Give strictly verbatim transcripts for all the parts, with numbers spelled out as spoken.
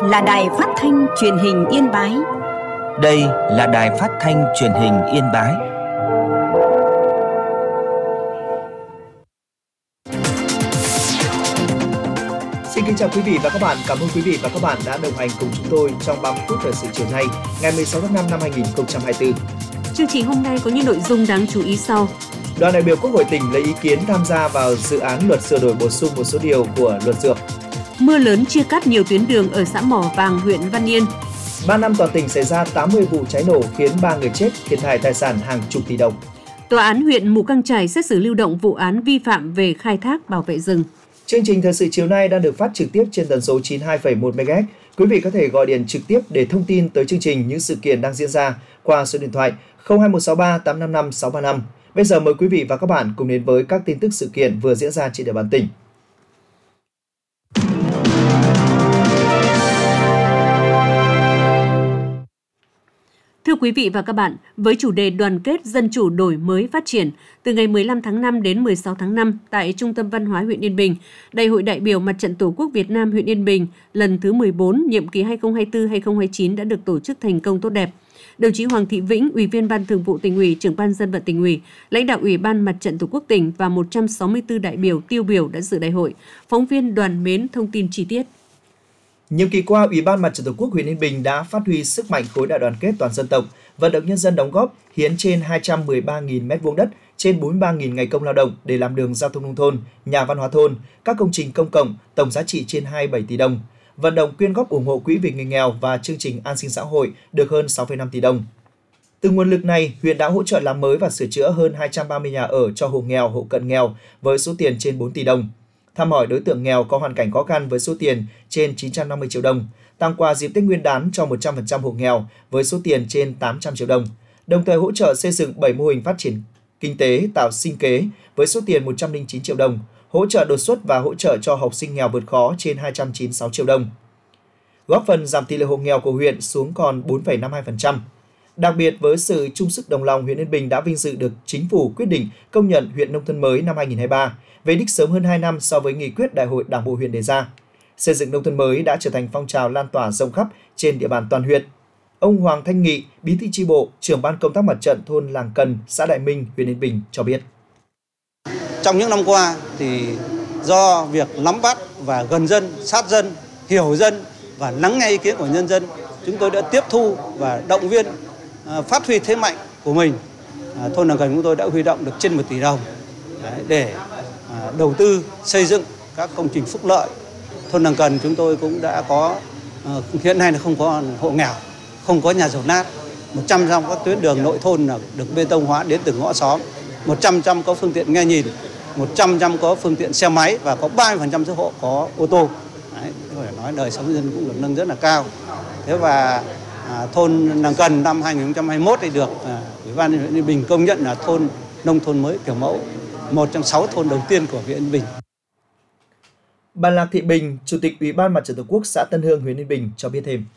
là đài phát thanh truyền hình Yên Bái. Đây là đài phát thanh truyền hình Yên Bái. Xin kính chào quý vị và các bạn. Cảm ơn quý vị và các bạn đã đồng hành cùng chúng tôi trong ba mươi phút thời sự chiều nay, ngày mười sáu tháng năm năm hai nghìn không trăm hai mươi tư. Chương trình hôm nay có những nội dung đáng chú ý sau. Đoàn đại biểu Quốc hội tỉnh lấy ý kiến tham gia vào dự án luật sửa đổi bổ sung một số điều của luật dược. Mưa lớn chia cắt nhiều tuyến đường ở xã Mỏ Vàng, huyện Văn Yên. ba năm toàn tỉnh xảy ra tám mươi vụ cháy nổ khiến ba người chết, thiệt hại tài sản hàng chục tỷ đồng. Tòa án huyện Mù Căng Chải xét xử lưu động vụ án vi phạm về khai thác bảo vệ rừng. Chương trình thời sự chiều nay đang được phát trực tiếp trên tần số chín mươi hai phẩy một mê ga héc. Quý vị có thể gọi điện trực tiếp để thông tin tới chương trình những sự kiện đang diễn ra qua số điện thoại không hai một sáu ba tám năm năm sáu ba năm. Bây giờ mời quý vị và các bạn cùng đến với các tin tức sự kiện vừa diễn ra trên địa bàn tỉnh. Thưa quý vị và các bạn, với chủ đề đoàn kết dân chủ đổi mới phát triển, từ ngày mười lăm tháng năm đến mười sáu tháng năm tại Trung tâm Văn hóa huyện Yên Bình, Đại hội đại biểu Mặt trận Tổ quốc Việt Nam huyện Yên Bình lần thứ mười bốn, nhiệm kỳ hai nghìn không trăm hai mươi tư đến hai nghìn không trăm hai mươi chín đã được tổ chức thành công tốt đẹp. Đồng chí Hoàng Thị Vĩnh, Ủy viên Ban Thường vụ Tỉnh ủy, Trưởng ban Dân vận Tỉnh ủy, lãnh đạo Ủy ban Mặt trận Tổ quốc tỉnh và một trăm sáu mươi tư đại biểu tiêu biểu đã dự đại hội. Phóng viên Đoàn Mến thông tin chi tiết. Nhiệm kỳ qua, Ủy ban Mặt trận Tổ quốc huyện Yên Bình đã phát huy sức mạnh khối đại đoàn kết toàn dân tộc, vận động nhân dân đóng góp hiến trên hai trăm mười ba nghìn mét vuông đất, trên bốn mươi ba nghìn ngày công lao động để làm đường giao thông nông thôn, nhà văn hóa thôn, các công trình công cộng, tổng giá trị trên hai mươi bảy tỷ đồng. Vận động quyên góp ủng hộ quỹ vì người nghèo và chương trình an sinh xã hội được hơn sáu phẩy năm tỷ đồng. Từ nguồn lực này, huyện đã hỗ trợ làm mới và sửa chữa hơn hai trăm ba mươi nhà ở cho hộ nghèo, hộ cận nghèo với số tiền trên bốn tỷ đồng. Thăm hỏi đối tượng nghèo có hoàn cảnh khó khăn với số tiền trên chín trăm năm mươi triệu đồng, tặng quà dịp Tết Nguyên đán cho một trăm phần trăm hộ nghèo với số tiền trên tám trăm triệu đồng, đồng thời hỗ trợ xây dựng bảy mô hình phát triển kinh tế tạo sinh kế với số tiền một trăm lẻ chín triệu đồng, hỗ trợ đột xuất và hỗ trợ cho học sinh nghèo vượt khó trên hai trăm chín mươi sáu triệu đồng. Góp phần giảm tỷ lệ hộ nghèo của huyện xuống còn bốn phẩy năm mươi hai phần trăm. Đặc biệt với sự chung sức đồng lòng, huyện Yên Bình đã vinh dự được Chính phủ quyết định công nhận huyện nông thôn mới năm hai nghìn không trăm hai mươi ba, về đích sớm hơn hai năm so với nghị quyết Đại hội Đảng bộ huyện đề ra. Xây dựng nông thôn mới đã trở thành phong trào lan tỏa rộng khắp trên địa bàn toàn huyện. Ông Hoàng Thanh Nghị, Bí thư chi bộ, trưởng ban công tác mặt trận thôn Làng Cần, xã Đại Minh, huyện Yên Bình cho biết. Trong những năm qua thì do việc nắm bắt và gần dân, sát dân, hiểu dân và lắng nghe ý kiến của nhân dân, chúng tôi đã tiếp thu và động viên phát huy thế mạnh của mình. Thôn Làng Cần chúng tôi đã huy động được trên một tỷ đồng để đầu tư xây dựng các công trình phúc lợi. Thôn Làng Cần chúng tôi cũng đã có, hiện nay là không có hộ nghèo, không có nhà dột nát, một trăm phần trăm các tuyến đường nội thôn là được bê tông hóa đến từng ngõ xóm, một trăm phần trăm có phương tiện nghe nhìn, một trăm phần trăm có phương tiện xe máy và có ba mươi phần trăm số hộ có ô tô. Đấy, phải nói đời sống dân cũng được nâng rất là cao. Thế và à, thôn Làng Cần năm hai nghìn không trăm hai mươi mốt thì được à, Ủy ban huyện Yên Bình công nhận là thôn nông thôn mới kiểu mẫu, một trong sáu thôn đầu tiên của huyện Yên Bình. Bà Lạc Thị Bình, Chủ tịch Ủy ban Mặt trận Tổ quốc xã Tân Hương, huyện Yên Bình cho biết thêm.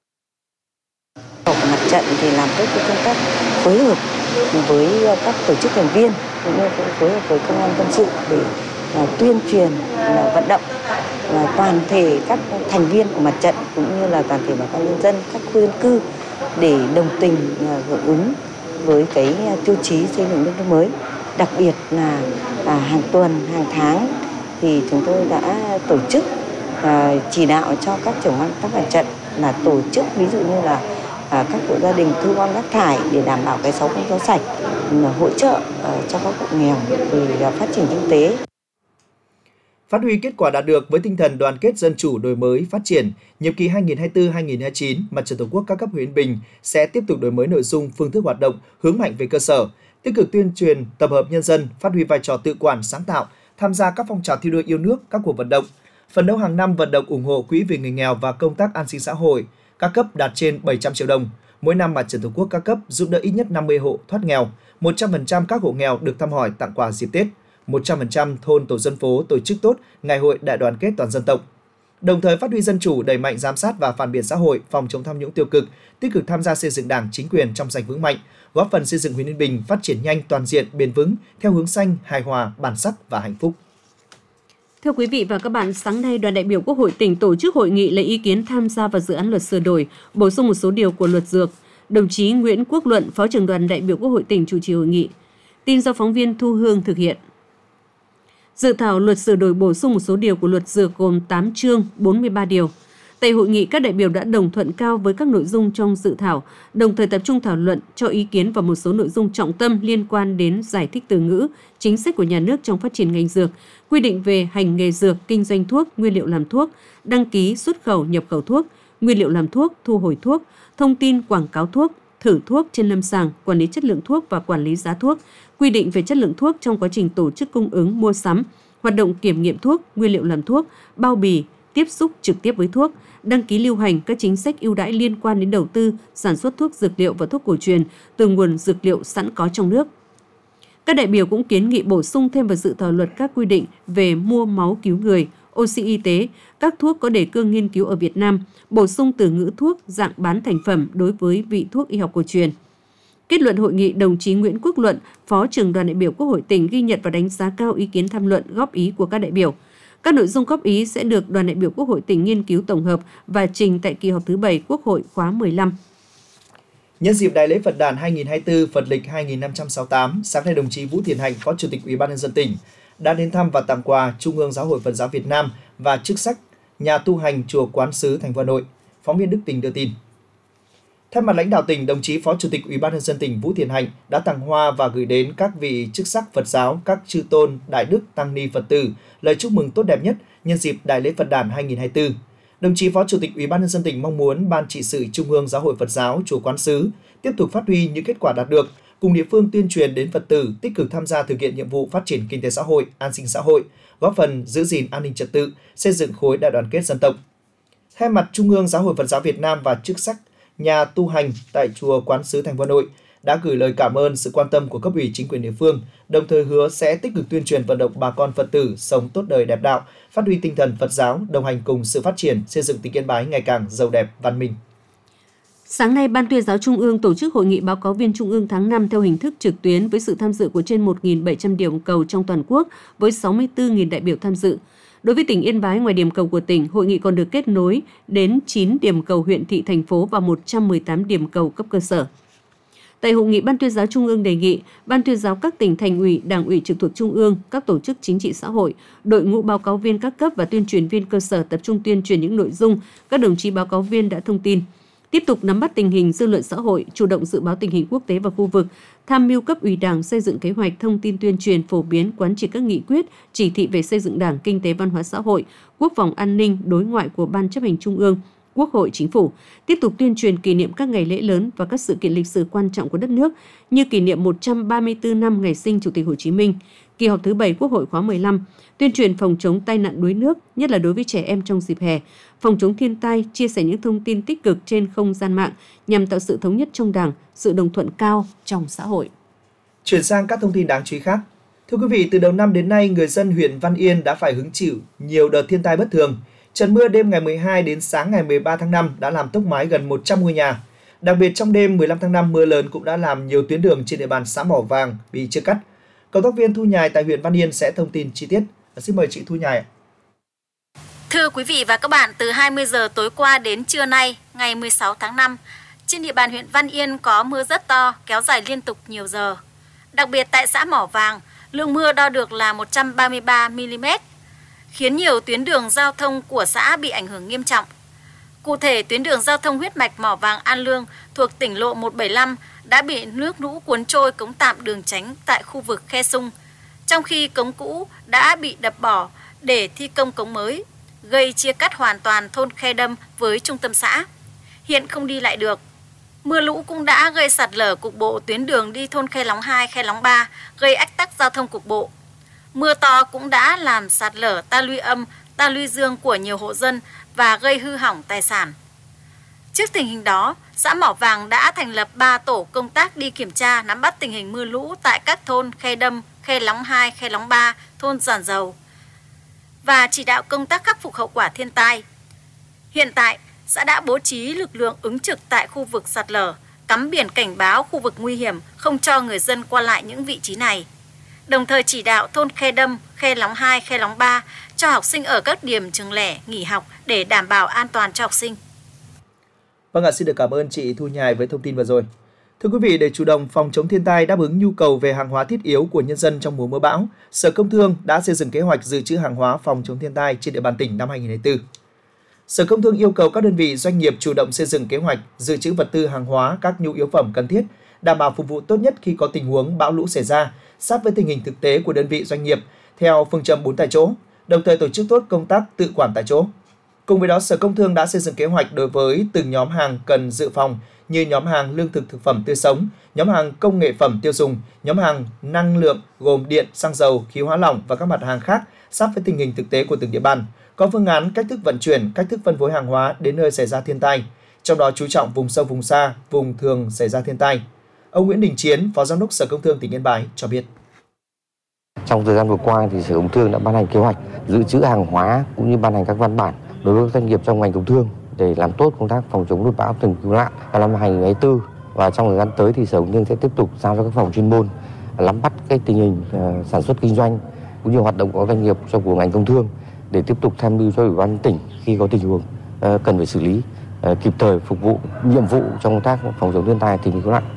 Mặt trận thì làm tốt cái công tác phối hợp với các tổ chức thành viên cũng như cũng phối hợp với công an quân sự để uh, tuyên truyền, uh, vận động uh, toàn thể các thành viên của mặt trận cũng như là toàn thể bà con nhân dân, các khu dân cư để đồng tình uh, hưởng ứng với cái uh, tiêu chí xây dựng nông thôn mới. Đặc biệt là uh, hàng tuần, hàng tháng thì chúng tôi đã tổ chức uh, chỉ đạo cho các trưởng ban các mặt trận là tổ chức ví dụ như là À, các hộ gia đình thu gom rác thải để đảm bảo cái sáu không rau sạch, hỗ trợ à, cho các hộ nghèo về phát triển kinh tế. Phát huy kết quả đạt được với tinh thần đoàn kết dân chủ đổi mới phát triển, nhiệm kỳ hai nghìn không trăm hai mươi tư đến hai nghìn không trăm hai mươi chín, Mặt trận Tổ quốc các cấp huyện Yên Bình sẽ tiếp tục đổi mới nội dung, phương thức hoạt động, hướng mạnh về cơ sở, tích cực tuyên truyền, tập hợp nhân dân, phát huy vai trò tự quản sáng tạo, tham gia các phong trào thi đua yêu nước, các cuộc vận động, phấn đấu hàng năm vận động ủng hộ quỹ vì người nghèo và công tác an sinh xã hội. Các cấp đạt trên bảy trăm triệu đồng. Mỗi năm Mặt trận Tổ quốc các cấp giúp đỡ ít nhất năm mươi hộ thoát nghèo, một trăm phần trăm các hộ nghèo được thăm hỏi tặng quà dịp Tết, một trăm phần trăm thôn tổ dân phố tổ chức tốt ngày hội đại đoàn kết toàn dân tộc. Đồng thời phát huy dân chủ, đẩy mạnh giám sát và phản biện xã hội, phòng chống tham nhũng tiêu cực, tích cực tham gia xây dựng Đảng, chính quyền trong sạch vững mạnh, góp phần xây dựng huyện Yên Bình phát triển nhanh, toàn diện, bền vững theo hướng xanh, hài hòa, bản sắc và hạnh phúc. Thưa quý vị và các bạn, sáng nay đoàn đại biểu Quốc hội tỉnh tổ chức hội nghị lấy ý kiến tham gia vào dự án luật sửa đổi, bổ sung một số điều của luật dược. Đồng chí Nguyễn Quốc Luận, Phó trưởng đoàn đại biểu Quốc hội tỉnh chủ trì hội nghị. Tin do phóng viên Thu Hương thực hiện. Dự thảo luật sửa đổi bổ sung một số điều của luật dược gồm tám chương, bốn mươi ba điều. Tại hội nghị, các đại biểu đã đồng thuận cao với các nội dung trong dự thảo, đồng thời tập trung thảo luận, cho ý kiến vào một số nội dung trọng tâm liên quan đến giải thích từ ngữ, chính sách của nhà nước trong phát triển ngành dược, quy định về hành nghề dược, kinh doanh thuốc, nguyên liệu làm thuốc, đăng ký xuất khẩu nhập khẩu thuốc, nguyên liệu làm thuốc, thu hồi thuốc, thông tin quảng cáo thuốc, thử thuốc trên lâm sàng, quản lý chất lượng thuốc và quản lý giá thuốc, quy định về chất lượng thuốc trong quá trình tổ chức cung ứng, mua sắm, hoạt động kiểm nghiệm thuốc, nguyên liệu làm thuốc, bao bì, tiếp xúc trực tiếp với thuốc, đăng ký lưu hành các chính sách ưu đãi liên quan đến đầu tư, sản xuất thuốc dược liệu và thuốc cổ truyền từ nguồn dược liệu sẵn có trong nước. Các đại biểu cũng kiến nghị bổ sung thêm vào dự thảo luật các quy định về mua máu cứu người, oxy y tế, các thuốc có đề cương nghiên cứu ở Việt Nam, bổ sung từ ngữ thuốc dạng bán thành phẩm đối với vị thuốc y học cổ truyền. Kết luận hội nghị, đồng chí Nguyễn Quốc Luận, Phó trưởng đoàn đại biểu Quốc hội tỉnh ghi nhận và đánh giá cao ý kiến tham luận, góp ý của các đại biểu. Các nội dung góp ý sẽ được đoàn đại biểu Quốc hội tỉnh nghiên cứu tổng hợp và trình tại kỳ họp thứ bảy Quốc hội khóa mười lăm. Nhân dịp Đại lễ Phật đản hai nghìn không trăm hai mươi tư Phật lịch hai nghìn năm trăm sáu mươi tám, sáng nay đồng chí Vũ Thiện Hạnh, Phó Chủ tịch Ủy ban nhân dân tỉnh đã đến thăm và tặng quà Trung ương Giáo hội Phật giáo Việt Nam và chức sắc nhà tu hành chùa Quán Sứ thành phố Hà Nội. Phóng viên Đức Tình đưa tin. Thay mặt lãnh đạo tỉnh, đồng chí Phó Chủ tịch Ủy ban nhân dân tỉnh Vũ Thiện Hạnh đã tặng hoa và gửi đến các vị chức sắc Phật giáo, các chư tôn, đại đức, tăng ni Phật tử lời chúc mừng tốt đẹp nhất nhân dịp Đại lễ Phật đản hai nghìn không trăm hai mươi tư. Đồng chí Phó Chủ tịch Ủy ban nhân dân tỉnh mong muốn Ban trị sự Trung ương Giáo hội Phật giáo chùa Quán Sứ tiếp tục phát huy những kết quả đạt được, cùng địa phương tuyên truyền đến Phật tử tích cực tham gia thực hiện nhiệm vụ phát triển kinh tế xã hội, an sinh xã hội, góp phần giữ gìn an ninh trật tự, xây dựng khối đại đoàn kết dân tộc. Thay mặt Trung ương Giáo hội Phật giáo Việt Nam và chức sắc nhà tu hành tại chùa Quán Sứ thành phố Hà Nội đã gửi lời cảm ơn sự quan tâm của cấp ủy chính quyền địa phương, đồng thời hứa sẽ tích cực tuyên truyền vận động bà con Phật tử sống tốt đời đẹp đạo, phát huy tinh thần Phật giáo, đồng hành cùng sự phát triển, xây dựng tỉnh Yên Bái ngày càng giàu đẹp, văn minh. Sáng nay, Ban Tuyên giáo Trung ương tổ chức hội nghị báo cáo viên Trung ương tháng năm theo hình thức trực tuyến với sự tham dự của trên một nghìn bảy trăm điểm cầu trong toàn quốc với sáu mươi tư nghìn đại biểu tham dự. Đối với tỉnh Yên Bái, ngoài điểm cầu của tỉnh, hội nghị còn được kết nối đến chín điểm cầu huyện, thị, thành phố và một trăm mười tám điểm cầu cấp cơ sở. Tại hội nghị, Ban Tuyên giáo Trung ương đề nghị Ban Tuyên giáo các tỉnh, thành ủy, đảng ủy trực thuộc Trung ương, các tổ chức chính trị xã hội, đội ngũ báo cáo viên các cấp và tuyên truyền viên cơ sở tập trung tuyên truyền những nội dung các đồng chí báo cáo viên đã thông tin. Tiếp tục nắm bắt tình hình dư luận xã hội, chủ động dự báo tình hình quốc tế và khu vực, tham mưu cấp ủy Đảng xây dựng kế hoạch thông tin tuyên truyền phổ biến quán triệt các nghị quyết, chỉ thị về xây dựng Đảng, kinh tế văn hóa xã hội, quốc phòng an ninh, đối ngoại của Ban chấp hành Trung ương, Quốc hội, Chính phủ, tiếp tục tuyên truyền kỷ niệm các ngày lễ lớn và các sự kiện lịch sử quan trọng của đất nước như kỷ niệm một trăm ba mươi tư năm ngày sinh Chủ tịch Hồ Chí Minh, kỳ họp thứ bảy Quốc hội khóa mười lăm, tuyên truyền phòng chống tai nạn đuối nước, nhất là đối với trẻ em trong dịp hè, phòng chống thiên tai, chia sẻ những thông tin tích cực trên không gian mạng nhằm tạo sự thống nhất trong Đảng, sự đồng thuận cao trong xã hội. Chuyển sang các thông tin đáng chú ý khác. Thưa quý vị, từ đầu năm đến nay, người dân huyện Văn Yên đã phải hứng chịu nhiều đợt thiên tai bất thường. Trận mưa đêm ngày mười hai đến sáng ngày mười ba tháng năm đã làm tốc mái gần một trăm ngôi nhà. Đặc biệt trong đêm mười lăm tháng năm, mưa lớn cũng đã làm nhiều tuyến đường trên địa bàn xã Mỏ Vàng bị chia cắt. Cộng tác viên Thu Nhài tại huyện Văn Yên sẽ thông tin chi tiết. Xin mời chị Thu Nhài. Thưa quý vị và các bạn, từ hai mươi giờ tối qua đến trưa nay, ngày mười sáu tháng năm, trên địa bàn huyện Văn Yên có mưa rất to, kéo dài liên tục nhiều giờ. Đặc biệt tại xã Mỏ Vàng, lượng mưa đo được là một trăm ba mươi ba mi-li-mét, khiến nhiều tuyến đường giao thông của xã bị ảnh hưởng nghiêm trọng. Cụ thể, tuyến đường giao thông huyết mạch Mỏ Vàng An Lương thuộc tỉnh lộ một trăm bảy mươi lăm đã bị nước lũ cuốn trôi cống tạm đường tránh tại khu vực Khe Sung, trong khi cống cũ đã bị đập bỏ để thi công cống mới, gây chia cắt hoàn toàn thôn Khe Đâm với trung tâm xã. Hiện không đi lại được. Mưa lũ cũng đã gây sạt lở cục bộ tuyến đường đi thôn Khe Lóng hai, Khe Lóng ba, gây ách tắc giao thông cục bộ. Mưa to cũng đã làm sạt lở ta luy âm, ta luy dương của nhiều hộ dân và gây hư hỏng tài sản. Trước tình hình đó, xã Mỏ Vàng đã thành lập ba tổ công tác đi kiểm tra nắm bắt tình hình mưa lũ tại các thôn Khe Đâm, Khe Lóng hai, Khe Lóng ba, thôn Giàn Dầu và chỉ đạo công tác khắc phục hậu quả thiên tai. Hiện tại, xã đã bố trí lực lượng ứng trực tại khu vực sạt lở, cắm biển cảnh báo khu vực nguy hiểm, không cho người dân qua lại những vị trí này. Đồng thời chỉ đạo thôn Khe Đâm, Khe Khe Lóng hai, Khe Lóng ba cho học sinh ở các điểm trường lẻ nghỉ học để đảm bảo an toàn cho học sinh. Vâng ạ, xin được cảm ơn chị Thu Nhài với thông tin vừa rồi. Thưa quý vị, để chủ động phòng chống thiên tai, đáp ứng nhu cầu về hàng hóa thiết yếu của nhân dân trong mùa mưa bão, Sở Công Thương đã xây dựng kế hoạch dự trữ hàng hóa phòng chống thiên tai trên địa bàn tỉnh năm hai nghìn không trăm hai mươi tư. Sở Công Thương yêu cầu các đơn vị doanh nghiệp chủ động xây dựng kế hoạch dự trữ vật tư hàng hóa, các nhu yếu phẩm cần thiết, đảm bảo phục vụ tốt nhất khi có tình huống bão lũ xảy ra, sát với tình hình thực tế của đơn vị doanh nghiệp theo phương châm bốn tại chỗ, đồng thời tổ chức tốt công tác tự quản tại chỗ. Cùng với đó, Sở Công Thương đã xây dựng kế hoạch đối với từng nhóm hàng cần dự phòng như nhóm hàng lương thực thực phẩm tươi sống, nhóm hàng công nghệ phẩm tiêu dùng, nhóm hàng năng lượng gồm điện, xăng dầu, khí hóa lỏng và các mặt hàng khác sát với tình hình thực tế của từng địa bàn, có phương án cách thức vận chuyển, cách thức phân phối hàng hóa đến nơi xảy ra thiên tai, trong đó chú trọng vùng sâu vùng xa, vùng thường xảy ra thiên tai. Ông Nguyễn Đình Chiến, Phó Giám đốc Sở Công Thương tỉnh Yên Bái cho biết. Trong thời gian vừa qua thì Sở Công Thương đã ban hành kế hoạch dự trữ hàng hóa cũng như ban hành các văn bản đối với doanh nghiệp trong ngành công thương để làm tốt công tác phòng chống lụt bão tìm cứu nạn năm hai nghìn không trăm hai mươi tư, và trong thời gian tới thì Sở Công Thương sẽ tiếp tục giao cho các phòng chuyên môn nắm bắt cái tình hình uh, sản xuất kinh doanh cũng như hoạt động của doanh nghiệp trong của ngành công thương để tiếp tục tham mưu cho Ủy ban tỉnh khi có tình huống uh, cần phải xử lý uh, kịp thời, phục vụ nhiệm vụ trong công tác phòng chống thiên tai tìm cứu nạn.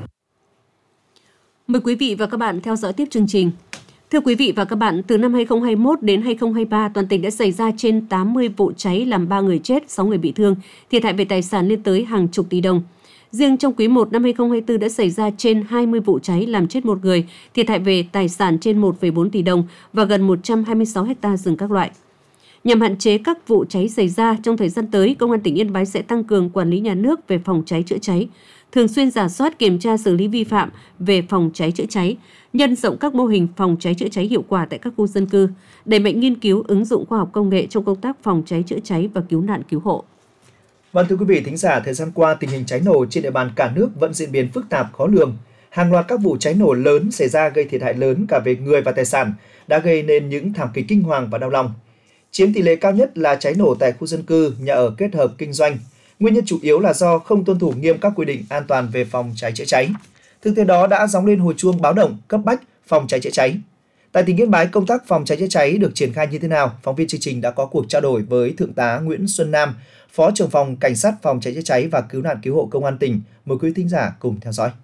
Mời quý vị và các bạn theo dõi tiếp chương trình. Thưa quý vị và các bạn, từ năm hai nghìn không trăm hai mươi mốt đến hai nghìn không trăm hai mươi ba, toàn tỉnh đã xảy ra trên tám mươi vụ cháy làm ba người chết, sáu người bị thương, thiệt hại về tài sản lên tới hàng chục tỷ đồng. Riêng trong quý một năm hai nghìn không trăm hai mươi tư đã xảy ra trên hai mươi vụ cháy làm chết một người, thiệt hại về tài sản trên một phẩy bốn tỷ đồng và gần một trăm hai mươi sáu ha rừng các loại. Nhằm hạn chế các vụ cháy xảy ra, trong thời gian tới, Công an tỉnh Yên Bái sẽ tăng cường quản lý nhà nước về phòng cháy chữa cháy, thường xuyên rà soát kiểm tra xử lý vi phạm về phòng cháy chữa cháy, nhân rộng các mô hình phòng cháy chữa cháy hiệu quả tại các khu dân cư, đẩy mạnh nghiên cứu ứng dụng khoa học công nghệ trong công tác phòng cháy chữa cháy và cứu nạn cứu hộ. Vâng, thưa quý vị thính giả, thời gian qua tình hình cháy nổ trên địa bàn cả nước vẫn diễn biến phức tạp khó lường. Hàng loạt các vụ cháy nổ lớn xảy ra gây thiệt hại lớn cả về người và tài sản, đã gây nên những thảm kịch kinh hoàng và đau lòng. Chiếm tỷ lệ cao nhất là cháy nổ tại khu dân cư, nhà ở kết hợp kinh doanh. Nguyên nhân chủ yếu là do không tuân thủ nghiêm các quy định an toàn về phòng cháy chữa cháy. Thực tế đó đã gióng lên hồi chuông báo động cấp bách phòng cháy chữa cháy. Tại tỉnh Yên Bái, công tác phòng cháy chữa cháy được triển khai như thế nào? Phóng viên chương trình đã có cuộc trao đổi với Thượng tá Nguyễn Xuân Nam, Phó trưởng phòng Cảnh sát phòng cháy chữa cháy và cứu nạn cứu hộ Công an tỉnh. Mời quý thính giả cùng theo dõi.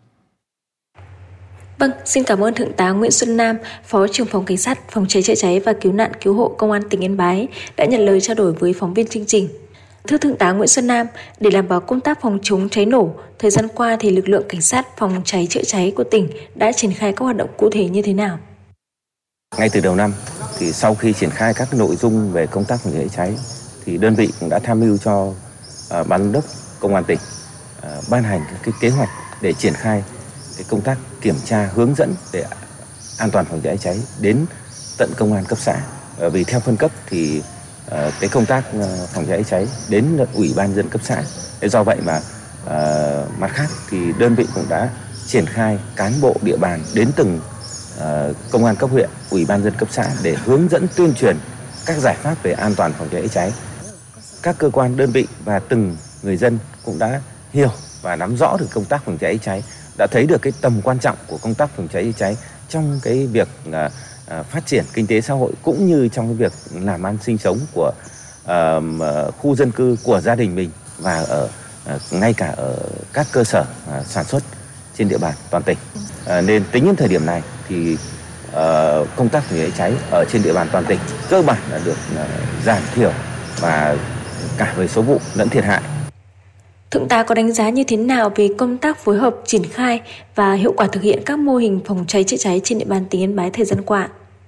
Vâng, xin cảm ơn Thượng tá Nguyễn Xuân Nam, Phó trưởng phòng Cảnh sát phòng cháy chữa cháy và cứu nạn cứu hộ Công an tỉnh Yên Bái đã nhận lời trao đổi với phóng viên chương trình. Thưa Thượng tá Nguyễn Xuân Nam, để đảm bảo công tác phòng chống cháy nổ, thời gian qua thì lực lượng cảnh sát phòng cháy chữa cháy của tỉnh đã triển khai các hoạt động cụ thể như thế nào? Ngay từ đầu năm, thì sau khi triển khai các nội dung về công tác phòng cháy cháy, thì đơn vị cũng đã tham mưu cho uh, ban giám đốc Công an tỉnh uh, ban hành các cái kế hoạch để triển khai cái công tác kiểm tra, hướng dẫn để an toàn phòng cháy cháy đến tận công an cấp xã. Uh, vì theo phân cấp thì uh, cái công tác uh, phòng cháy cháy đến ủy ban dân cấp xã. Thế do vậy mà uh, mặt khác thì đơn vị cũng đã triển khai cán bộ địa bàn đến từng uh, công an cấp huyện, ủy ban dân cấp xã để hướng dẫn tuyên truyền các giải pháp về an toàn phòng cháy cháy. Các cơ quan đơn vị và từng người dân cũng đã hiểu và nắm rõ được công tác phòng cháy cháy, đã thấy được cái tầm quan trọng của công tác phòng cháy cháy trong cái việc uh, uh, phát triển kinh tế xã hội cũng như trong cái việc làm ăn sinh sống của uh, khu dân cư của gia đình mình và ở uh, ngay cả ở các cơ sở uh, sản xuất trên địa bàn toàn tỉnh. Uh, nên tính đến thời điểm này thì uh, công tác phòng cháy cháy ở trên địa bàn toàn tỉnh cơ bản đã được uh, giảm thiểu và cả về số vụ lẫn thiệt hại. Thượng tá có đánh giá như thế nào về công tác phối hợp triển khai và hiệu quả thực hiện các mô hình phòng cháy chữa cháy trên địa bàn tỉnh Yên Bái thời gian qua?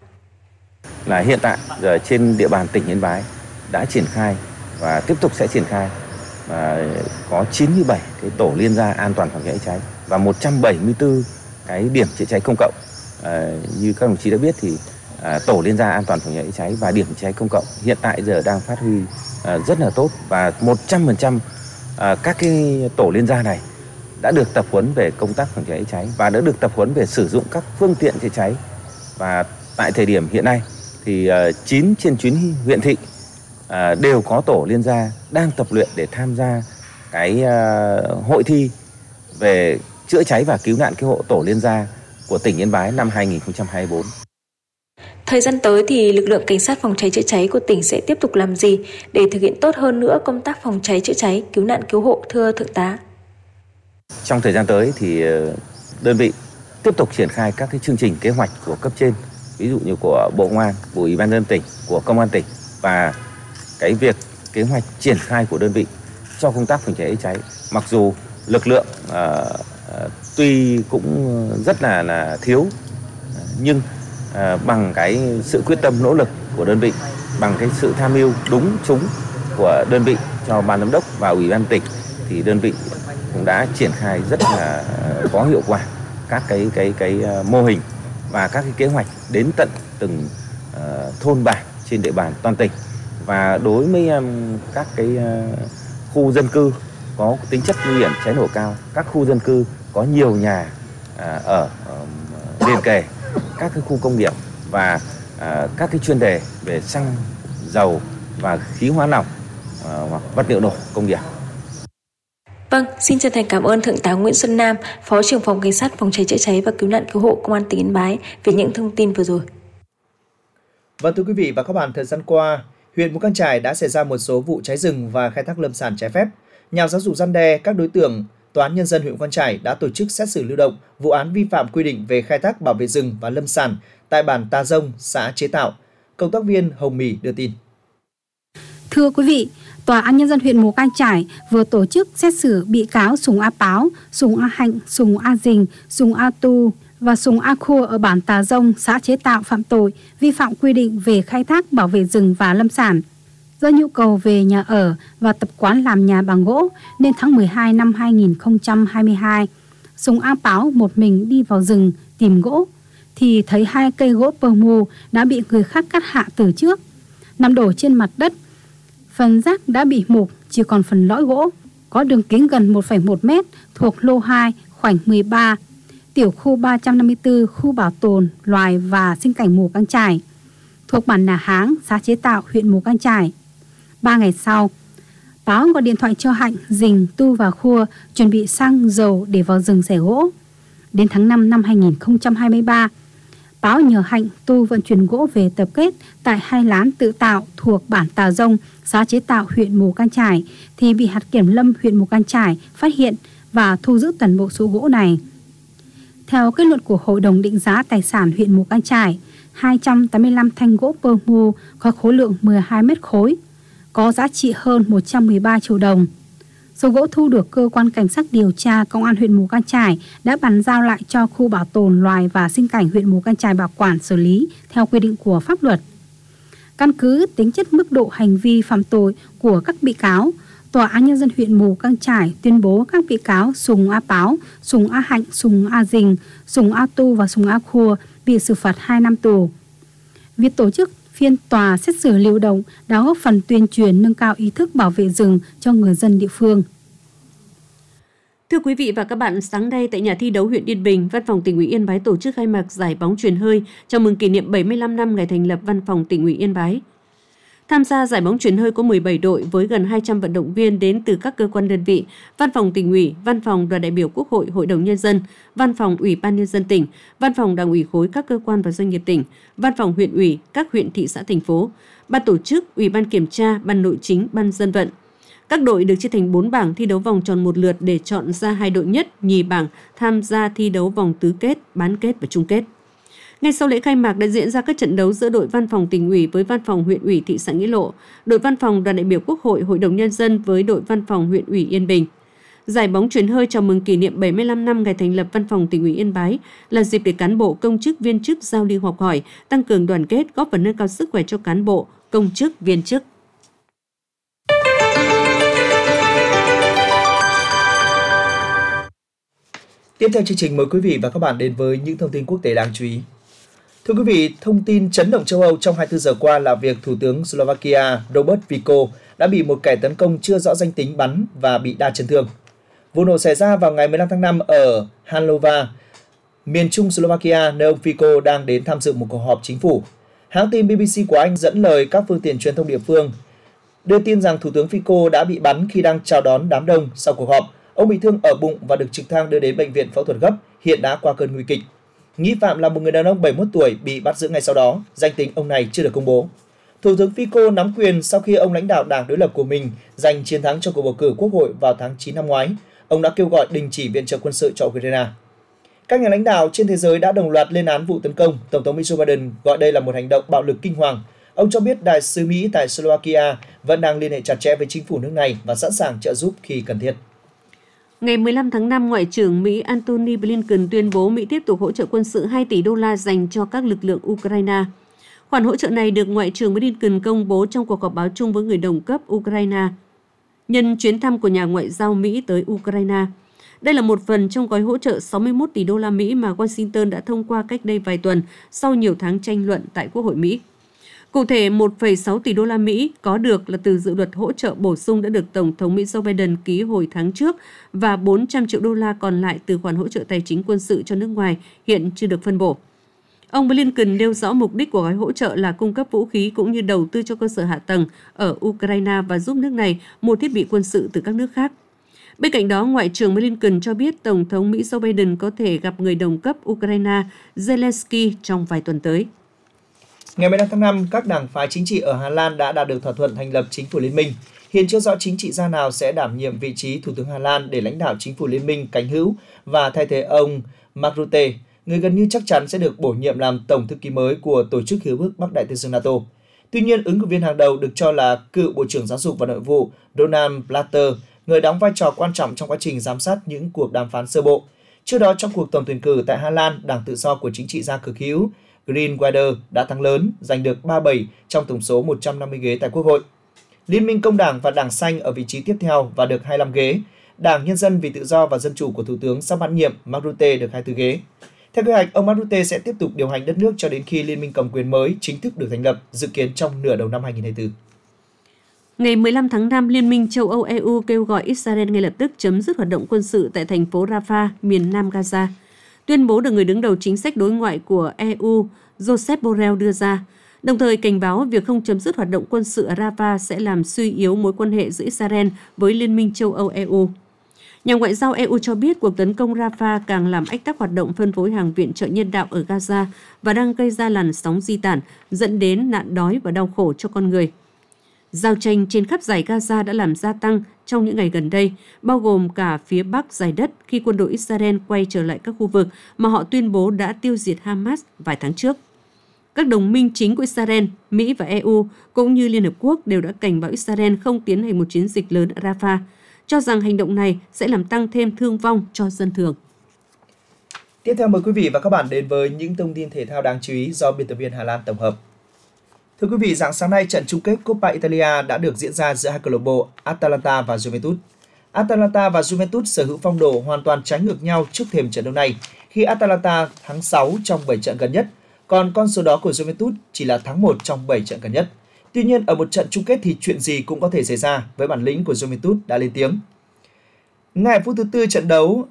Là hiện tại giờ trên địa bàn tỉnh Yên Bái đã triển khai và tiếp tục sẽ triển khai và có chín mươi bảy cái tổ liên gia an toàn phòng cháy cháy và một trăm bảy mươi tư cái điểm chữa cháy công cộng. À, như các đồng chí đã biết thì à, tổ liên gia an toàn phòng cháy cháy và điểm chữa cháy công cộng hiện tại giờ đang phát huy à, rất là tốt, và một trăm phần trăm à, các cái tổ liên gia này đã được tập huấn về công tác phòng cháy cháy và đã được tập huấn về sử dụng các phương tiện chữa cháy. Và tại thời điểm hiện nay thì uh, chín trên chín huyện thị uh, đều có tổ liên gia đang tập luyện để tham gia cái uh, hội thi về chữa cháy và cứu nạn cứu hộ tổ liên gia của tỉnh Yên Bái năm hai nghìn không trăm hai mươi tư. Thời gian tới thì lực lượng cảnh sát phòng cháy chữa cháy của tỉnh sẽ tiếp tục làm gì để thực hiện tốt hơn nữa công tác phòng cháy chữa cháy, cứu nạn cứu hộ, thưa Thượng tá? Trong thời gian tới thì đơn vị tiếp tục triển khai các cái chương trình kế hoạch của cấp trên, ví dụ như của Bộ Công an, của Ủy ban nhân dân tỉnh, của Công an tỉnh, và cái việc kế hoạch triển khai của đơn vị cho công tác phòng cháy chữa cháy. Mặc dù lực lượng uh, uh, tuy cũng rất là là thiếu, nhưng uh, bằng cái sự quyết tâm nỗ lực của đơn vị, bằng cái sự tham mưu đúng trúng của đơn vị cho ban giám đốc và Ủy ban tỉnh, thì đơn vị cũng đã triển khai rất là có hiệu quả các cái cái cái mô hình và các cái kế hoạch đến tận từng uh, thôn bản trên địa bàn toàn tỉnh. Và đối với um, các cái uh, khu dân cư có tính chất nguy hiểm cháy nổ cao, các khu dân cư có nhiều nhà uh, ở uh, liền kề, các cái khu công nghiệp và uh, các cái chuyên đề về xăng, dầu và khí hóa lỏng uh, hoặc vật liệu nổ công nghiệp. Vâng, xin chân thành cảm ơn Thượng tá Nguyễn Xuân Nam, Phó trưởng phòng Cảnh sát phòng cháy chữa cháy và cứu nạn cứu hộ Công an tỉnh Yên Bái về những thông tin vừa rồi. Vâng, thưa quý vị và các bạn, thời gian qua, huyện Mù Cang Chải đã xảy ra một số vụ cháy rừng và khai thác lâm sản trái phép. Nhằm giáo dục răn đe các đối tượng, Tòa án Nhân dân huyện Mù Cang Chải đã tổ chức xét xử lưu động vụ án vi phạm quy định về khai thác bảo vệ rừng và lâm sản tại bản Tà Rông, xã Chế Tạo. Công tác viên Hồng Mỹ đưa tin. Thưa quý vị, Tòa án Nhân dân huyện Mù Cang Chải vừa tổ chức xét xử bị cáo Sùng A Páo, Sùng A Hạnh, Sùng A Dình, Sùng A Tu và Sùng A Khua ở bản Tà Rông, xã Chế Tạo phạm tội vi phạm quy định về khai thác bảo vệ rừng và lâm sản. Do nhu cầu về nhà ở và tập quán làm nhà bằng gỗ nên tháng mười hai năm hai nghìn không trăm hai mươi hai, Sùng A Páo một mình đi vào rừng tìm gỗ thì thấy hai cây gỗ pơ mu đã bị người khác cắt hạ từ trước, nằm đổ trên mặt đất. Phần rác đã bị mục, chỉ còn phần lõi gỗ, có đường kính gần một phẩy một mét, thuộc lô hai, khoảnh mười ba, tiểu khu ba trăm năm mươi tư, khu bảo tồn loài và sinh cảnh Mù Cang Chải, thuộc bản Nà Háng, xã Chế Tạo, huyện Mù Cang Chải. Ba ngày sau, Páo gọi điện thoại cho Hạnh, Dình, Tu và Khua chuẩn bị xăng, dầu để vào rừng xẻ gỗ. Đến tháng năm năm hai nghìn không trăm hai mươi ba, Páo nhờ Hạnh, Tu vận chuyển gỗ về tập kết tại hai lán tự tạo thuộc bản Tà Rông, xã Chế Tạo, huyện Mù Cang Chải thì bị hạt kiểm lâm huyện Mù Cang Chải phát hiện và thu giữ toàn bộ số gỗ này. Theo kết luận của Hội đồng định giá tài sản huyện Mù Cang Chải, hai trăm tám mươi lăm thanh gỗ pơ mu có khối lượng mười hai mét khối, có giá trị hơn một trăm mười ba triệu đồng. Số gỗ thu được cơ quan cảnh sát điều tra Công an huyện Mù Cang Chải đã bàn giao lại cho khu bảo tồn loài và sinh cảnh huyện Mù Cang Chải bảo quản xử lý theo quy định của pháp luật. Căn cứ tính chất mức độ hành vi phạm tội của các bị cáo, Tòa án Nhân dân huyện Mù Cang Chải tuyên bố các bị cáo Sùng A Páo, Sùng A Hạnh, Sùng A Dình, Sùng A Tu và Sùng A Khua bị xử phạt hai năm tù. Việc tổ chức phiên tòa xét xử lưu động đã góp phần tuyên truyền nâng cao ý thức bảo vệ rừng cho người dân địa phương. Thưa quý vị và các bạn, sáng nay tại nhà thi đấu huyện Yên Bình, Văn phòng Tỉnh ủy Yên Bái tổ chức khai mạc giải bóng chuyền hơi chào mừng kỷ niệm bảy mươi lăm năm ngày thành lập Văn phòng Tỉnh ủy Yên Bái. Tham gia giải bóng chuyền hơi có mười bảy đội với gần hai trăm vận động viên đến từ các cơ quan đơn vị, Văn phòng Tỉnh ủy, Văn phòng Đoàn đại biểu Quốc hội, Hội đồng Nhân dân, Văn phòng Ủy ban Nhân dân tỉnh, Văn phòng Đảng ủy khối các cơ quan và doanh nghiệp tỉnh, Văn phòng huyện ủy, các huyện, thị xã, thành phố, Ban tổ chức, Ủy ban kiểm tra, Ban nội chính, Ban dân vận. Các đội được chia thành bốn bảng thi đấu vòng tròn một lượt để chọn ra hai đội nhất, nhì bảng tham gia thi đấu vòng tứ kết, bán kết và chung kết. Ngay sau lễ khai mạc đã diễn ra các trận đấu giữa đội Văn phòng Tỉnh ủy với Văn phòng huyện ủy thị xã Nghĩa Lộ, đội Văn phòng Đoàn đại biểu Quốc hội, Hội đồng Nhân dân với đội Văn phòng huyện ủy Yên Bình. Giải bóng chuyền hơi chào mừng kỷ niệm bảy mươi lăm năm ngày thành lập Văn phòng Tỉnh ủy Yên Bái là dịp để cán bộ, công chức, viên chức giao lưu học hỏi, tăng cường đoàn kết, góp phần nâng cao sức khỏe cho cán bộ, công chức, viên chức. Tiếp theo chương trình, mời quý vị và các bạn đến với những thông tin quốc tế đáng chú ý. Thưa quý vị, thông tin chấn động châu Âu trong hai mươi tư giờ qua là việc Thủ tướng Slovakia Robert Fico đã bị một kẻ tấn công chưa rõ danh tính bắn và bị đa chấn thương. Vụ nổ xảy ra vào ngày mười lăm tháng năm ở Hanlova, miền trung Slovakia, nơi ông Fico đang đến tham dự một cuộc họp chính phủ. Hãng tin bê bê xê của Anh dẫn lời các phương tiện truyền thông địa phương đưa tin rằng Thủ tướng Fico đã bị bắn khi đang chào đón đám đông sau cuộc họp. Ông bị thương ở bụng và được trực thăng đưa đến bệnh viện phẫu thuật gấp, hiện đã qua cơn nguy kịch. Nghi phạm là một người đàn ông bảy mươi mốt tuổi bị bắt giữ ngay sau đó, danh tính ông này chưa được công bố. Thủ tướng Fico nắm quyền sau khi ông lãnh đạo đảng đối lập của mình giành chiến thắng trong cuộc bầu cử quốc hội vào tháng chín năm ngoái. Ông đã kêu gọi đình chỉ viện trợ quân sự cho Ukraine. Các nhà lãnh đạo trên thế giới đã đồng loạt lên án vụ tấn công. Tổng thống Mỹ Joe Biden gọi đây là một hành động bạo lực kinh hoàng. Ông cho biết đại sứ Mỹ tại Slovakia vẫn đang liên hệ chặt chẽ với chính phủ nước này và sẵn sàng trợ giúp khi cần thiết. Ngày mười lăm tháng năm, Ngoại trưởng Mỹ Antony Blinken tuyên bố Mỹ tiếp tục hỗ trợ quân sự hai tỷ đô la dành cho các lực lượng Ukraine. Khoản hỗ trợ này được Ngoại trưởng Blinken công bố trong cuộc họp báo chung với người đồng cấp Ukraine nhân chuyến thăm của nhà ngoại giao Mỹ tới Ukraine. Đây là một phần trong gói hỗ trợ sáu mươi mốt tỷ đô la Mỹ mà Washington đã thông qua cách đây vài tuần sau nhiều tháng tranh luận tại Quốc hội Mỹ. Cụ thể, một phẩy sáu tỷ đô la Mỹ có được là từ dự luật hỗ trợ bổ sung đã được Tổng thống Mỹ Joe Biden ký hồi tháng trước và bốn trăm triệu đô la còn lại từ khoản hỗ trợ tài chính quân sự cho nước ngoài hiện chưa được phân bổ. Ông Blinken nêu rõ mục đích của gói hỗ trợ là cung cấp vũ khí cũng như đầu tư cho cơ sở hạ tầng ở Ukraine và giúp nước này mua thiết bị quân sự từ các nước khác. Bên cạnh đó, Ngoại trưởng Blinken cho biết Tổng thống Mỹ Joe Biden có thể gặp người đồng cấp Ukraine Zelensky trong vài tuần tới. Ngày mười lăm tháng năm, các đảng phái chính trị ở Hà Lan đã đạt được thỏa thuận thành lập chính phủ liên minh. Hiện chưa rõ chính trị gia nào sẽ đảm nhiệm vị trí Thủ tướng Hà Lan để lãnh đạo chính phủ liên minh cánh hữu và thay thế ông Mark Rutte, người gần như chắc chắn sẽ được bổ nhiệm làm Tổng thư ký mới của Tổ chức Hiệp ước Bắc Đại Tây Dương NATO. Tuy nhiên, ứng cử viên hàng đầu được cho là cựu Bộ trưởng Giáo dục và Nội vụ Donald Plater, người đóng vai trò quan trọng trong quá trình giám sát những cuộc đàm phán sơ bộ. Trước đó, trong cuộc tổng tuyển cử tại Hà Lan, Đảng Tự do của chính trị gia cực hữu Green Wader đã thắng lớn, giành được ba mươi bảy trong tổng số một trăm năm mươi ghế tại Quốc hội. Liên minh Công đảng và Đảng Xanh ở vị trí tiếp theo và được hai mươi lăm ghế. Đảng Nhân dân vì tự do và dân chủ của Thủ tướng sắp mãn nhiệm Mark Rutte được hai mươi tư ghế. Theo kế hoạch, ông Mark Rutte sẽ tiếp tục điều hành đất nước cho đến khi Liên minh cầm quyền mới chính thức được thành lập, dự kiến trong nửa đầu năm hai nghìn không trăm hai mươi tư. Ngày mười lăm tháng năm, Liên minh châu Âu E U kêu gọi Israel ngay lập tức chấm dứt hoạt động quân sự tại thành phố Rafah, miền nam Gaza. Tuyên bố được người đứng đầu chính sách đối ngoại của E U, Josep Borrell đưa ra, đồng thời cảnh báo việc không chấm dứt hoạt động quân sự ở Rafah sẽ làm suy yếu mối quan hệ giữa Israel với Liên minh châu Âu E U. Nhà ngoại giao E U cho biết cuộc tấn công Rafah càng làm ách tắc hoạt động phân phối hàng viện trợ nhân đạo ở Gaza và đang gây ra làn sóng di tản, dẫn đến nạn đói và đau khổ cho con người. Giao tranh trên khắp dải Gaza đã làm gia tăng trong những ngày gần đây, bao gồm cả phía bắc dải đất khi quân đội Israel quay trở lại các khu vực mà họ tuyên bố đã tiêu diệt Hamas vài tháng trước. Các đồng minh chính của Israel, Mỹ và E U cũng như Liên Hợp Quốc đều đã cảnh báo Israel không tiến hành một chiến dịch lớn ở Rafah, cho rằng hành động này sẽ làm tăng thêm thương vong cho dân thường. Tiếp theo mời quý vị và các bạn đến với những thông tin thể thao đáng chú ý do biên tập viên Hà Lan tổng hợp. Thưa quý vị, rạng sáng nay trận chung kết Coppa Italia đã được diễn ra giữa hai câu lạc bộ Atalanta và Juventus. Atalanta và Juventus sở hữu phong độ hoàn toàn trái ngược nhau trước thềm trận đấu này, khi Atalanta thắng sáu trong bảy trận gần nhất, còn con số đó của Juventus chỉ là thắng một trong bảy trận gần nhất. Tuy nhiên, ở một trận chung kết thì chuyện gì cũng có thể xảy ra, với bản lĩnh của Juventus đã lên tiếng. Ngay phút thứ tư trận đấu,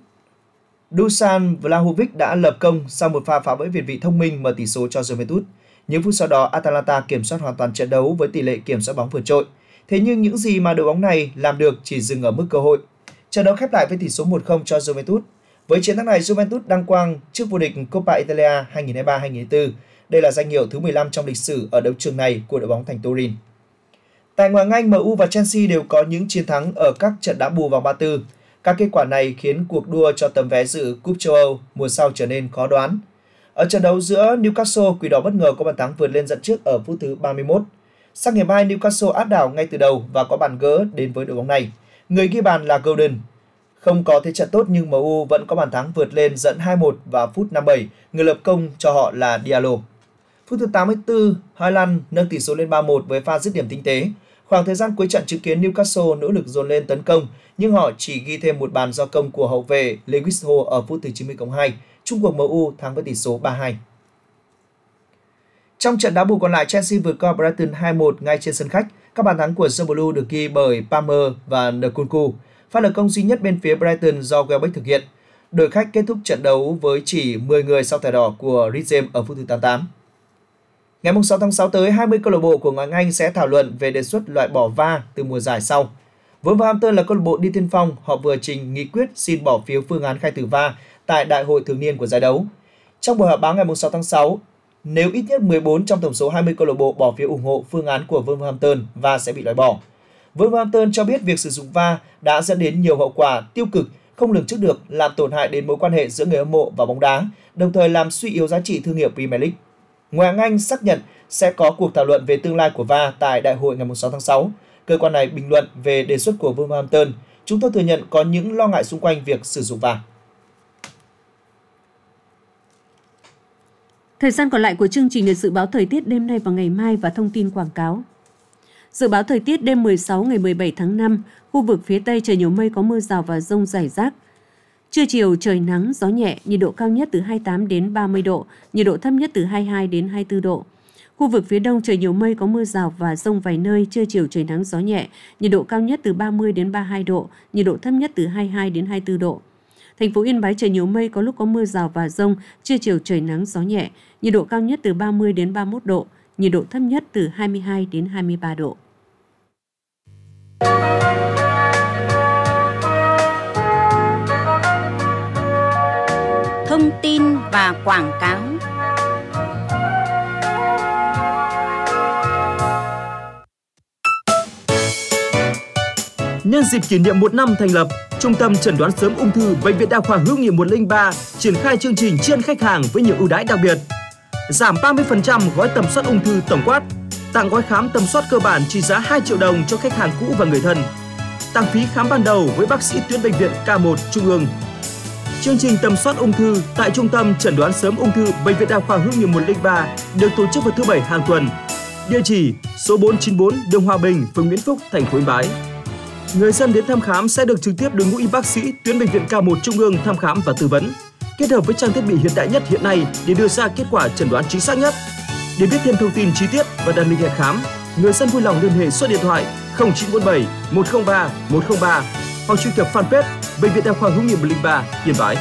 Dusan Vlahovic đã lập công sau một pha phá vỡ việt vị thông minh mở tỷ số cho Juventus. Những phút sau đó, Atalanta kiểm soát hoàn toàn trận đấu với tỷ lệ kiểm soát bóng vượt trội. Thế nhưng những gì mà đội bóng này làm được chỉ dừng ở mức cơ hội. Trận đấu khép lại với tỷ số một không cho Juventus. Với chiến thắng này, Juventus đăng quang chức vô địch Coppa Italia hai nghìn không trăm hai mươi ba hai nghìn không trăm hai mươi tư. Đây là danh hiệu thứ mười lăm trong lịch sử ở đấu trường này của đội bóng thành Turin. Tại Ngoại hạng Anh, em u và Chelsea đều có những chiến thắng ở các trận đá bù vòng ba mươi tư. Các kết quả này khiến cuộc đua cho tấm vé dự Cúp châu Âu mùa sau trở nên khó đoán. Ở trận đấu giữa Newcastle, Quỷ đỏ bất ngờ có bàn thắng vượt lên dẫn trước ở phút thứ ba mươi mốt. Sang ngày mai, Newcastle áp đảo ngay từ đầu và có bàn gỡ đến với đội bóng này. Người ghi bàn là Golden. Không có thế trận tốt nhưng em u vẫn có bàn thắng vượt lên dẫn hai một vào phút năm mươi bảy. Người lập công cho họ là Diallo. Phút thứ tám mươi tư, Haaland nâng tỷ số lên ba một với pha dứt điểm tinh tế. Khoảng thời gian cuối trận chứng kiến Newcastle nỗ lực dồn lên tấn công, nhưng họ chỉ ghi thêm một bàn do công của hậu vệ Lewis Hall ở phút thứ chín mươi cộng hai. Chung cuộc em u thắng với tỷ số ba hai. Trong trận đá bù còn lại, Chelsea vượt qua Brighton hai một ngay trên sân khách. Các bàn thắng của The Blue được ghi bởi Palmer và Nkunku. Pha lập công duy nhất bên phía Brighton do Welbeck thực hiện. Đội khách kết thúc trận đấu với chỉ mười người sau thẻ đỏ của Reece James ở phút thứ tám mươi tám. Ngày sáu tháng sáu tới, hai mươi câu lạc bộ của Ngoại hạng Anh sẽ thảo luận về đề xuất loại bỏ vê a từ mùa giải sau. Wolverhampton là câu lạc bộ đi tiên phong, họ vừa trình nghị quyết xin bỏ phiếu phương án khai trừ vê a tại đại hội thường niên của giải đấu. Trong buổi họp báo ngày sáu tháng sáu, nếu ít nhất mười bốn trong tổng số hai mươi câu lạc bộ bỏ phiếu ủng hộ phương án của Wolverhampton, vê a rờ sẽ bị loại bỏ. Wolverhampton cho biết việc sử dụng vê a rờ đã dẫn đến nhiều hậu quả tiêu cực không lường trước được, làm tổn hại đến mối quan hệ giữa người hâm mộ và bóng đá, đồng thời làm suy yếu giá trị thương hiệu Premier League. Ngoại hạng Anh xác nhận sẽ có cuộc thảo luận về tương lai của vê a rờ tại đại hội ngày sáu tháng sáu. Cơ quan này bình luận về đề xuất của Wolverhampton: "Chúng tôi thừa nhận có những lo ngại xung quanh việc sử dụng vê a rờ." Thời gian còn lại của chương trình là dự báo thời tiết đêm nay và ngày mai và thông tin quảng cáo. Dự báo thời tiết đêm mười sáu ngày mười bảy tháng năm, khu vực phía Tây trời nhiều mây có mưa rào và dông rải rác. Trưa chiều trời nắng, gió nhẹ, nhiệt độ cao nhất từ hai mươi tám đến ba mươi độ, nhiệt độ thấp nhất từ hai mươi hai đến hai mươi tư độ. Khu vực phía Đông trời nhiều mây có mưa rào và dông vài nơi, trưa chiều trời nắng gió nhẹ, nhiệt độ cao nhất từ ba mươi đến ba mươi hai độ, nhiệt độ thấp nhất từ hai mươi hai đến hai mươi tư độ. Thành phố Yên Bái trời nhiều mây có lúc có mưa rào và dông, trưa chiều trời nắng gió nhẹ, nhiệt độ cao nhất từ ba mươi đến ba mươi mốt độ, nhiệt độ thấp nhất từ hai mươi hai đến hai mươi ba độ. Thông tin và quảng cáo. Nhân dịp kỷ niệm một năm thành lập, Trung tâm Chẩn đoán sớm ung thư Bệnh viện Đa khoa Hữu nghị một không ba triển khai chương trình tri ân khách hàng với nhiều ưu đãi đặc biệt. Giảm ba mươi phần trăm gói tầm soát ung thư tổng quát, tặng gói khám tầm soát cơ bản trị giá hai triệu đồng cho khách hàng cũ và người thân. Tăng phí khám ban đầu với bác sĩ tuyến bệnh viện K một Trung ương. Chương trình tầm soát ung thư tại Trung tâm Chẩn đoán sớm ung thư Bệnh viện Đa khoa Hữu nghị một không ba được tổ chức vào thứ Bảy hàng tuần. Địa chỉ số bốn trăm chín mươi tư đường Hòa Bình, phường Nguyễn Phúc, thành phố Yên Bái. Người dân đến thăm khám sẽ được trực tiếp đội ngũ y bác sĩ tuyến bệnh viện K một Trung ương thăm khám và tư vấn, kết hợp với trang thiết bị hiện đại nhất hiện nay để đưa ra kết quả chẩn đoán chính xác nhất. Để biết thêm thông tin chi tiết và đặt lịch hẹn khám, người dân vui lòng liên hệ số điện thoại không chín bốn bảy một không ba một không ba hoặc truy cập fanpage Bệnh viện Đa khoa Hữu nghị một không ba Yên Bái.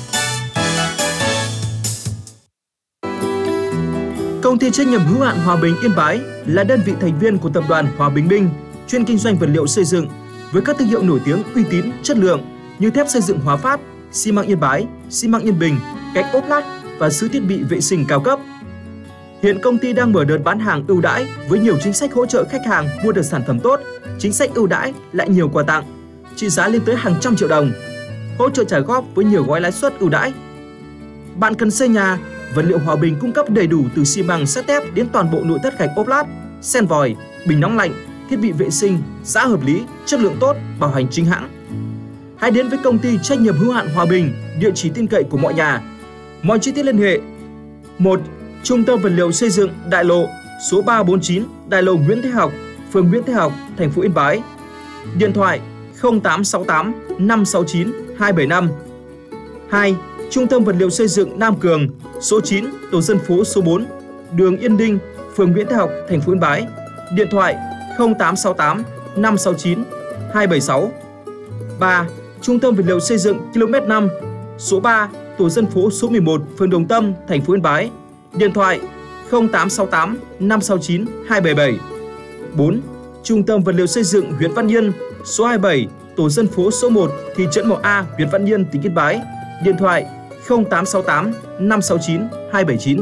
Công ty trách nhiệm hữu hạn Hòa Bình Yên Bái là đơn vị thành viên của tập đoàn Hòa Bình Minh, chuyên kinh doanh vật liệu xây dựng với các thương hiệu nổi tiếng, uy tín, chất lượng như thép xây dựng Hòa Phát, xi măng Yên Bái, xi măng Yên Bình, gạch ốp lát và sứ thiết bị vệ sinh cao cấp. Hiện công ty đang mở đợt bán hàng ưu đãi với nhiều chính sách hỗ trợ khách hàng mua được sản phẩm tốt, chính sách ưu đãi lại nhiều quà tặng, trị giá lên tới hàng trăm triệu đồng, hỗ trợ trả góp với nhiều gói lãi suất ưu đãi. Bạn cần xây nhà, vật liệu Hòa Bình cung cấp đầy đủ từ xi măng, sắt thép đến toàn bộ nội thất gạch ốp lát, sen vòi, bình nóng lạnh, thiết bị vệ sinh, giá hợp lý, chất lượng tốt, bảo hành chính hãng. Hãy đến với công ty trách nhiệm hữu hạn Hòa Bình, địa chỉ tin cậy của mọi nhà. Mọi chi tiết liên hệ: một. Trung tâm vật liệu xây dựng Đại lộ, số ba trăm bốn mươi chín, Đại lộ Nguyễn Thế Học, phường Nguyễn Thế Học, thành phố Yên Bái. Điện thoại không tám sáu tám năm sáu chín hai bảy năm. hai. Trung tâm vật liệu xây dựng Nam Cường, số chín, tổ dân phố số bốn, đường Yên Đinh, phường Nguyễn Thế Học, thành phố Yên Bái. Điện thoại không tám sáu tám năm sáu chín hai bảy sáu. ba. Trung tâm vật liệu xây dựng ki lô mét năm, số ba, tổ dân phố số mười một, phường Đồng Tâm, thành phố Yên Bái. Điện thoại không tám sáu tám năm sáu chín hai bảy bảy. bốn. Trung tâm vật liệu xây dựng huyện Văn Yên, số hai mươi bảy, tổ dân phố số một, thị trấn Mỏ A, huyện Văn Yên, tỉnh Yên Bái. Điện thoại không tám sáu tám năm sáu chín hai bảy chín.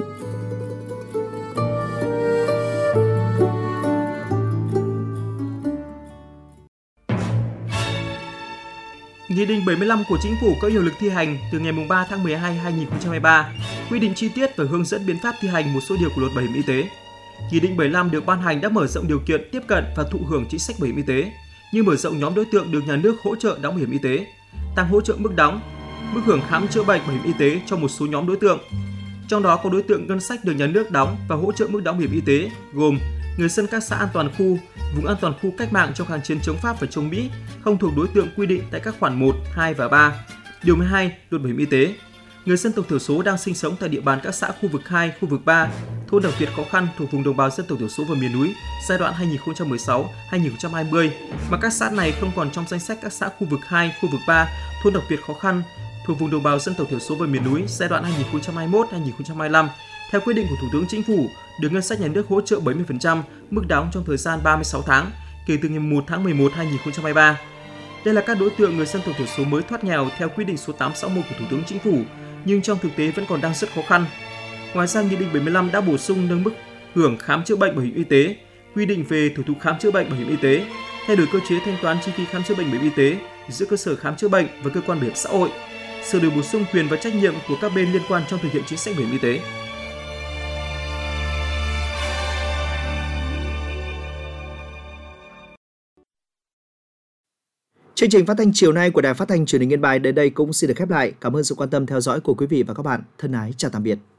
Nghị định bảy mươi lăm của Chính phủ có hiệu lực thi hành từ ngày ba tháng mười hai năm hai nghìn không trăm hai mươi ba, quy định chi tiết và hướng dẫn biện pháp thi hành một số điều của Luật Bảo hiểm y tế. Nghị định bảy mươi lăm được ban hành đã mở rộng điều kiện tiếp cận và thụ hưởng chính sách bảo hiểm y tế, như mở rộng nhóm đối tượng được nhà nước hỗ trợ đóng bảo hiểm y tế, tăng hỗ trợ mức đóng, mức hưởng khám chữa bệnh bảo hiểm y tế cho một số nhóm đối tượng. Trong đó có đối tượng ngân sách được nhà nước đóng và hỗ trợ mức đóng bảo hiểm y tế gồm người dân các xã an toàn khu, vùng an toàn khu cách mạng trong kháng chiến chống Pháp và chống Mỹ không thuộc đối tượng quy định tại các khoản một, hai và ba, điều mười hai Luật Bảo hiểm y tế. Người dân tộc thiểu số đang sinh sống tại địa bàn các xã khu vực hai, khu vực ba, thôn đặc biệt khó khăn thuộc vùng đồng bào dân tộc thiểu số và miền núi giai đoạn hai nghìn không trăm mười sáu đến hai nghìn không trăm hai mươi mà các xã này không còn trong danh sách các xã khu vực hai, khu vực ba, thôn đặc biệt khó khăn thuộc vùng đồng bào dân tộc thiểu số và miền núi giai đoạn hai nghìn không trăm hai mươi mốt đến hai nghìn không trăm hai mươi lăm. Theo quyết định của Thủ tướng Chính phủ, được ngân sách nhà nước hỗ trợ bảy mươi phần trăm mức đóng trong thời gian ba mươi sáu tháng kể từ ngày một tháng mười một năm hai nghìn không trăm hai mươi ba. Đây là các đối tượng người dân tộc thiểu số mới thoát nghèo theo quyết định số tám trăm sáu mươi mốt của Thủ tướng Chính phủ, nhưng trong thực tế vẫn còn đang rất khó khăn. Ngoài ra, Nghị định bảy mươi lăm đã bổ sung nâng mức hưởng khám chữa bệnh bảo hiểm y tế, quy định về thủ tục khám chữa bệnh bảo hiểm y tế, thay đổi cơ chế thanh toán chi phí khám chữa bệnh bảo hiểm y tế giữa cơ sở khám chữa bệnh và cơ quan bảo hiểm xã hội, sửa đổi bổ sung quyền và trách nhiệm của các bên liên quan trong thực hiện chính sách bảo hiểm y tế. Chương trình phát thanh chiều nay của Đài Phát thanh Truyền hình Yên Bái đến đây cũng xin được khép lại. Cảm ơn sự quan tâm theo dõi của quý vị và các bạn. Thân ái chào tạm biệt.